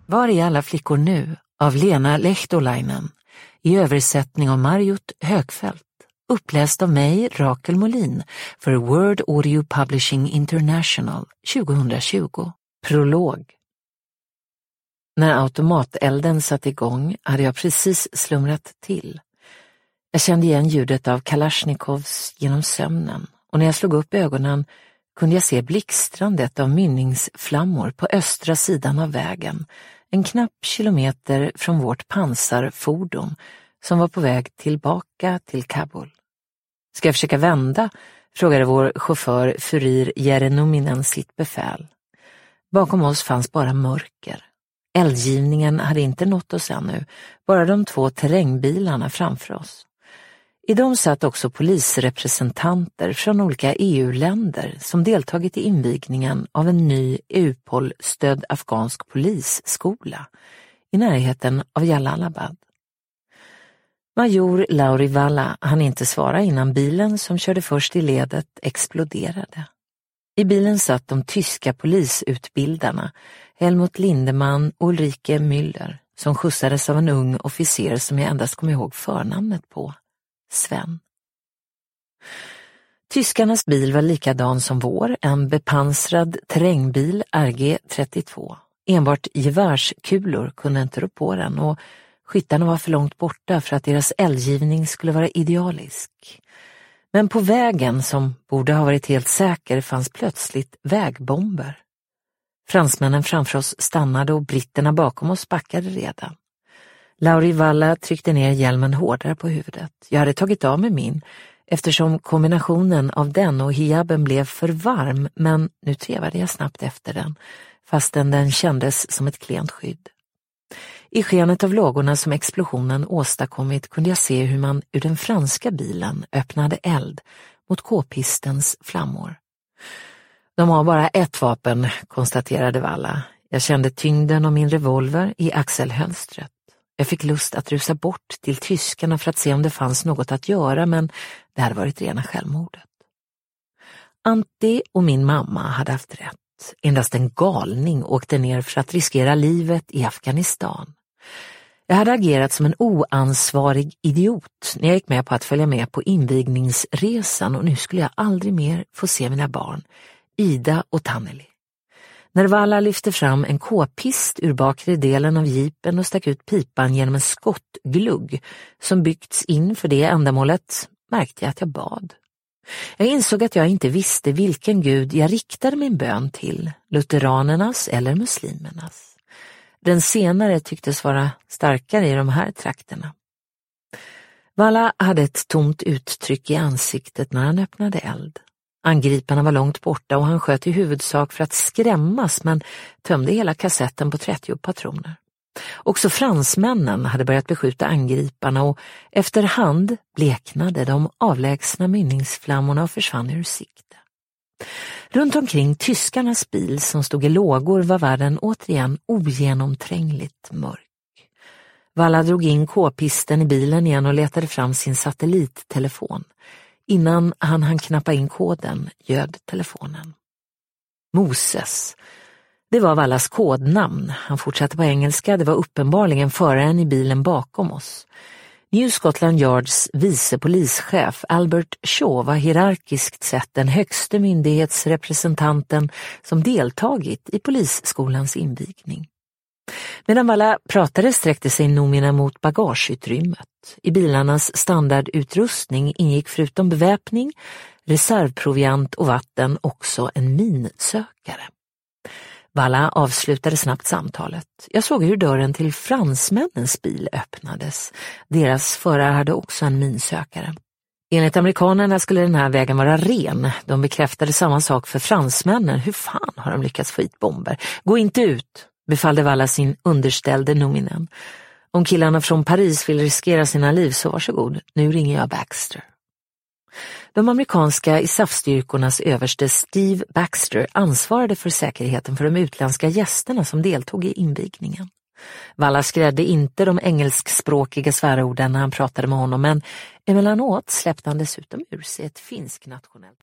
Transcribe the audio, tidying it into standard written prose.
Var är alla flickor nu? Av Lena Lehtolainen. I översättning av Marjut Högfeldt. Uppläst av mig, Rakel Molin, för Word Audio Publishing International 2020. Prolog. När automatelden satt igång hade jag precis slumrat till. Jag kände igen ljudet av Kalashnikovs genom sömnen, och när jag slog upp ögonen kunde jag se blixtrandet av mynningsflammor på östra sidan av vägen, en knapp kilometer från vårt pansarfordon som var på väg tillbaka till Kabul. Ska jag försöka vända? Frågade vår chaufför Furir Jerenominen sitt befäl. Bakom oss fanns bara mörker. Eldgivningen hade inte nått oss ännu, bara de 2 terrängbilarna framför oss. I dem satt också polisrepresentanter från olika EU-länder som deltagit i invigningen av en ny EUPOL-stödd afghansk polisskola i närheten av Jalalabad. Major Lauri Valla hann inte svara innan bilen som körde först i ledet exploderade. I bilen satt de tyska polisutbildarna Helmut Lindemann och Ulrike Müller som skjutsades av en ung officer som jag endast kom ihåg förnamnet på, Sven. Tyskarnas bil var likadan som vår, en bepansrad terrängbil RG-32. Enbart gevärskulor kunde inte rå på den och skyttarna var för långt borta för att deras eldgivning skulle vara idealisk. Men på vägen, som borde ha varit helt säker, fanns plötsligt vägbomber. Fransmännen framför oss stannade och britterna bakom oss backade redan. Lauri Valla tryckte ner hjälmen hårdare på huvudet. Jag hade tagit av mig min eftersom kombinationen av den och hijaben blev för varm, men nu trevade jag snabbt efter den, fastän den kändes som ett klent skydd. I skenet av lågorna som explosionen åstadkommit kunde jag se hur man ur den franska bilen öppnade eld mot k-pistens flammor. De har bara ett vapen, konstaterade Valla. Jag kände tyngden av min revolver i axelhölstret. Jag fick lust att rusa bort till tyskarna för att se om det fanns något att göra, men det hade varit rena självmordet. Antti och min mamma hade haft rätt. Endast en galning åkte ner för att riskera livet i Afghanistan. Jag hade agerat som en oansvarig idiot när jag gick med på att följa med på invigningsresan, och nu skulle jag aldrig mer få se mina barn, Ida och Tanneli. När Valla lyfte fram en k-pist ur bakre delen av jeepen och stack ut pipan genom en skottglugg som byggts in för det ändamålet, märkte jag att jag bad. Jag insåg att jag inte visste vilken gud jag riktade min bön till, lutheranernas eller muslimernas. Den senare tycktes vara starkare i de här trakterna. Valla hade ett tomt uttryck i ansiktet när han öppnade eld. Angriparna var långt borta och han sköt i huvudsak för att skrämmas, men tömde hela kassetten på 30 patroner. Också fransmännen hade börjat beskjuta angriparna och efterhand bleknade de avlägsna mynningsflammorna och försvann ur sikte. Runt omkring tyskarnas bil som stod i lågor var världen återigen ogenomträngligt mörk. Valla drog in k-pisten i bilen igen och letade fram sin satellittelefon. Innan han hann knappa in koden ljöd telefonen. Moses. Det var Vallas kodnamn. Han fortsatte på engelska. Det var uppenbarligen föraren i bilen bakom oss. New Scotland Yards vice polischef Albert Shaw var hierarkiskt sett den högste myndighetsrepresentanten som deltagit i polisskolans invigning. Medan Valla pratade sträckte sig Nomina mot bagageutrymmet. I bilarnas standardutrustning ingick förutom beväpning, reservproviant och vatten också en minsökare. Valla avslutade snabbt samtalet. Jag såg hur dörren till fransmännens bil öppnades. Deras förare hade också en minsökare. Enligt amerikanerna skulle den här vägen vara ren. De bekräftade samma sak för fransmännen. Hur fan har de lyckats få hit bomber? Gå inte ut, befallde Valla sin underställde Nominen. Om killarna från Paris vill riskera sina liv så varsågod. Nu ringer jag Baxter. De amerikanska ISAF-styrkornas överste Steve Baxter ansvarade för säkerheten för de utländska gästerna som deltog i invigningen. Valla skrädde inte de engelskspråkiga svärorden när han pratade med honom, men emellanåt släppte han dessutom ur sig ett finsk nationellt